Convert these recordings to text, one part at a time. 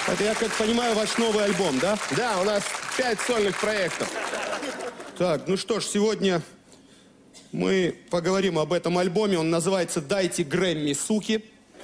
Это, я как понимаю, ваш новый альбом, да? Да, у нас 5 сольных проектов. Так, ну что ж, сегодня мы поговорим об этом альбоме. Он называется «Дайте Грэмми, суки».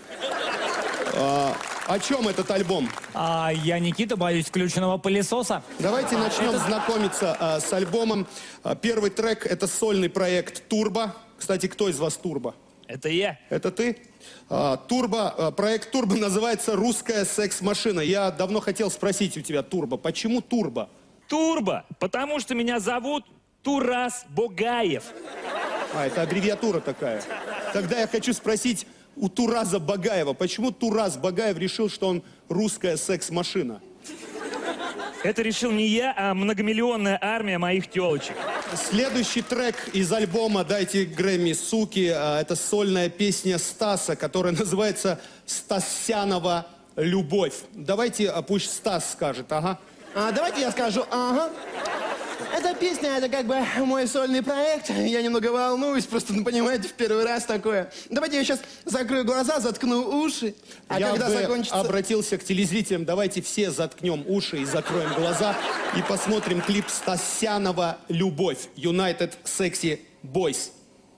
О чем этот альбом? Я, Никита, боюсь включенного пылесоса. Давайте начнем знакомиться с альбомом. Первый трек — это сольный проект «Турбо». Кстати, кто из вас «Турбо»? Это я. Это ты? «Турбо», проект «Турбо» называется «Русская секс-машина». Я давно хотел спросить у тебя, «Турбо», почему «Турбо»? Турбо, потому что меня зовут Турас Богаев. Это аббревиатура такая. Тогда я хочу спросить у Тураза Багаева, почему Турас Багаев решил, что он русская секс-машина? Это решил не я, а многомиллионная армия моих телочек. Следующий трек из альбома «Дайте Грэмми, суки» — это сольная песня Стаса, которая называется «Стасянова любовь». Давайте, пусть Стас скажет, ага. Давайте я скажу, ага. Эта песня, это как бы мой сольный проект. Я немного волнуюсь, просто, ну, понимаете, в первый раз такое. Давайте я сейчас закрою глаза, заткну уши. Я когда бы закончится... обратился к телезрителям. Давайте все заткнем уши и закроем глаза. И посмотрим клип Стасянова «Любовь». United Sexy Boys.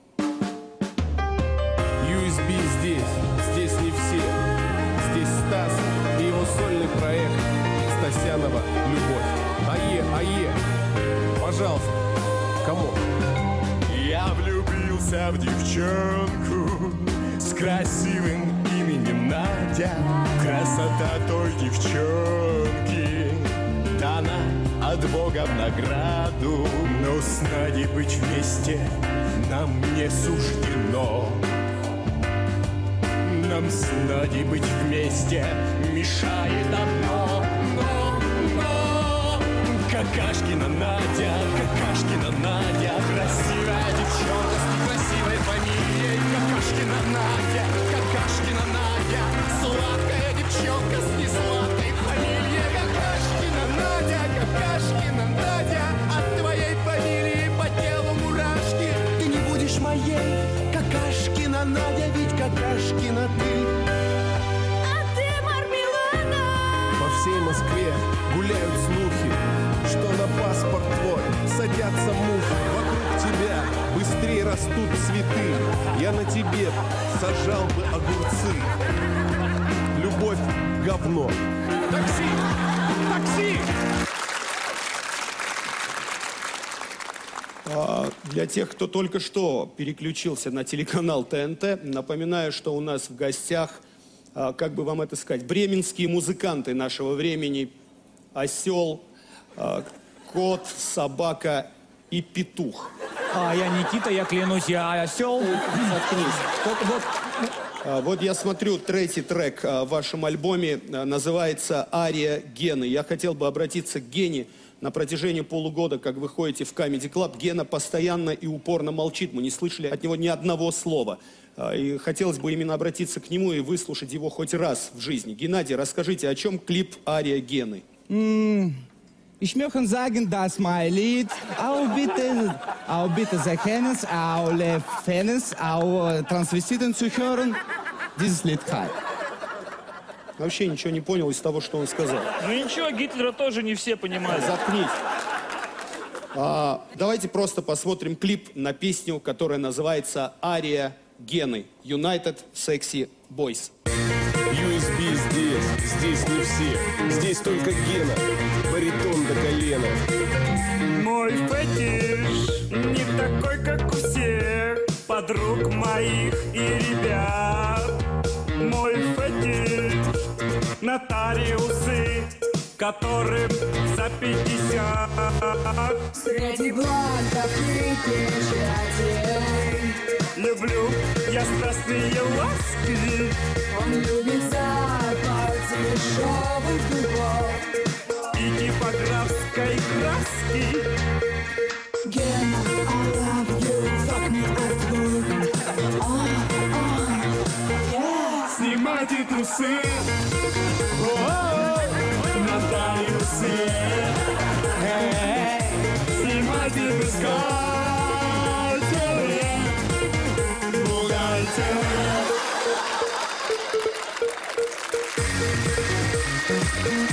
USB здесь не все. Здесь Стас и его сольный проект Стасянова «Любовь». Ае, пожалуйста, кому? Я влюбился в девчонку с красивым именем Надя. Красота той девчонки дана от Бога в награду. Но с Надей быть вместе нам не суждено. Нам с Надей быть вместе мешает одно. Какашкина Надя, красивая девчонка с некрасивой фамилией. Какашкина Надя, сладкая девчонка с несладкой фамилией. Какашкина Надя, от твоей фамилии по телу мурашки. Ты не будешь моей, Какашкина Надя, ведь Какашкина ты. По всей Москве гуляют слухи, что на паспорт твой садятся мухи. Вокруг тебя быстрее растут цветы. Я на тебе сажал бы огурцы. Любовь — говно. Такси! Для тех, кто только что переключился на телеканал ТНТ, напоминаю, что у нас в гостях, как бы вам это сказать, бременские музыканты нашего времени. Осел, кот, собака и петух. Я Никита, я клянусь, я осел. Заткнись. Вот я смотрю, третий трек в вашем альбоме называется «Ария Гены». Я хотел бы обратиться к Гене. На протяжении полугода, как вы ходите в Comedy Club, Гена постоянно и упорно молчит. Мы не слышали от него ни одного слова. И хотелось бы именно обратиться к нему и выслушать его хоть раз в жизни. Геннадий, расскажите, о чем клип «Ария Гены»? Ich möchte sagen, dass mein Lied auch bitte Sehenes, auch Fans, auch Transvestiten zu hören, dieses Lied kann. Вообще ничего не понял из того, что он сказал. Ну ничего, Гитлера тоже не все понимают. Заткнись. Давайте просто посмотрим клип на песню, которая называется «Ария Гены». United Sexy Boys. USB здесь не все. Здесь только Гена, баритон до колена. Мой фетиш не такой, как у всех подруг моих и ребят. Мой фетиш нотариусы, которым за 50. Среди бланков и печатей Люблю я страстные ласки. он любит запах дешевых дубов И типографской краски. Гена, I love you, fuck me afterward. Yeah. Снимайте трусы, нотариусы. Снимайте бюстгальтеры, бухгалтеры.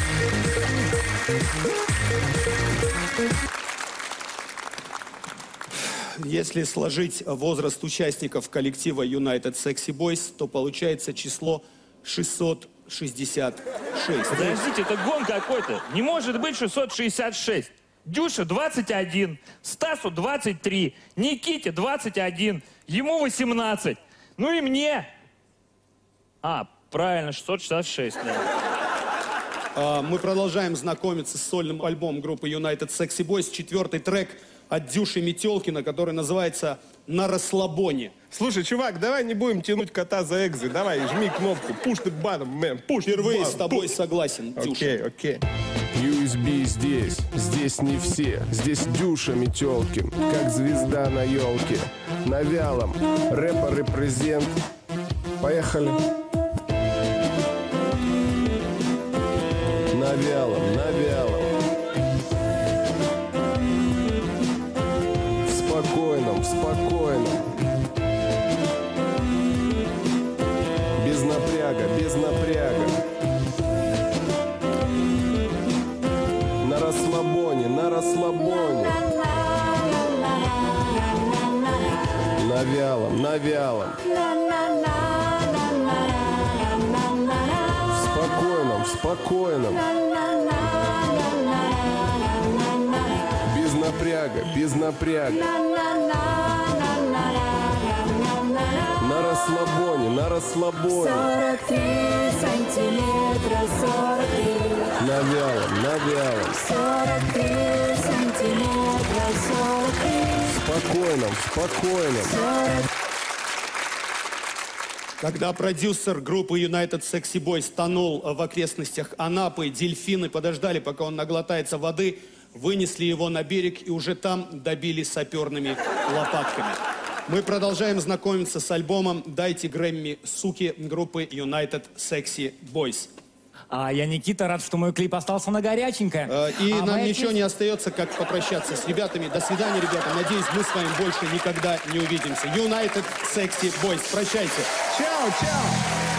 Если сложить возраст участников коллектива United Sexy Boys, то получается число 666. Подождите, это гон какой-то. Не может быть 666. Дюше 21, Стасу 23, Никите 21, ему 18. Ну и мне. А, правильно, 666. Да. Мы продолжаем знакомиться с сольным альбомом группы United Sexy Boys. 4-й трек от Дюши Метелкина, который называется «На расслабоне». Слушай, чувак, давай не будем тянуть кота за экзы. Давай, жми кнопку. Push the button, man. Push the Впервые button. с тобой согласен, Дюша. Окей. USB здесь, здесь не все. Здесь Дюша Метелкин, как звезда на елке. На вялом, рэпер репрезент. Поехали. На вялом, на вялом. В спокойном. Без напряга, без напряга. На расслабоне, на расслабоне. На вялом, на вялом. В спокойном, в спокойном. Без напряга, без напряга. На расслабоне, на расслабоне. 43 сантиметра, 43. На вялом, на вялом. 43 сантиметра, 43. Спокойном, спокойном. Когда продюсер группы United Sexy Boys тонул в окрестностях Анапы, дельфины подождали, пока он наглотается воды, вынесли его на берег и уже там добили саперными лопатками. Мы продолжаем знакомиться с альбомом «Дайте Грэмми, суки» группы United Sexy Boys. А я, Никита, рад, что мой клип остался на горяченькое. И нам моя ничего песня- не остается, как попрощаться с ребятами. До свидания, ребята. Надеюсь, мы с вами больше никогда не увидимся. United Sexy Boys. Прощайте. Чао, чао.